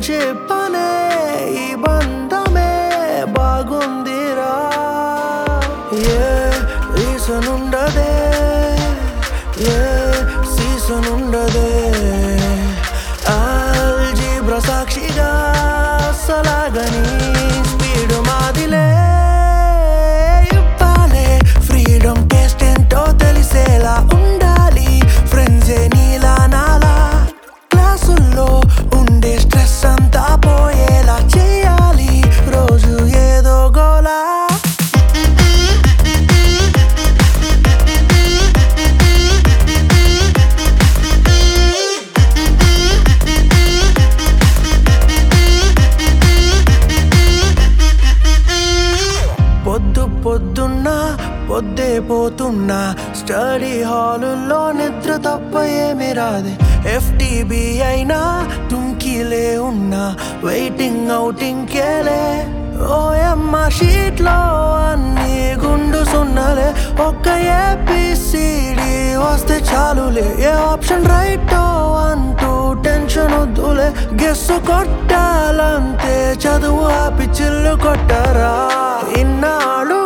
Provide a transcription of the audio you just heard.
Friendship అనే ఈ బంధమే బాగుందిరా. ఏ రీజన్ ఉండదే, ఏ సీజన్ ఉండదే, ఆల్జీబ్రా సాక్షిగా సలాగని స్పీడ్ మాదిలే. ఇవ్వాలే ఫ్రీడమ్ టేస్ట్ ఏంటో తెలిసేలా ఉండాలి ఫ్రెండ్సే నీలా నాలా. క్లాసుల్లో ఉండే స్ట్రెస్ అంతా పోయేలా చేయాలి రోజు ఏదో గోలా. పొద్దున్నా పొద్దే పోతున్నా స్టడీ హాలుల్లో నిద్ర తప్ప ఏమి రాదే. FTB అయినా తుంకిలే ఉన్నా వెయిటింగ్ అవుటింగ్ కేలే. ఓయమ్మ షీట్ లో అన్ని గుండు సున్నలే. ఒక్క ABCD వస్తే చాలులే. ఏ ఆప్షన్ రైటో అంటూ టెన్షన్ వద్దులే. గెస్సు కొట్టాలంతే చదువు ఆపి చిల్లు కొట్టరా. ఇన్నాళ్ళు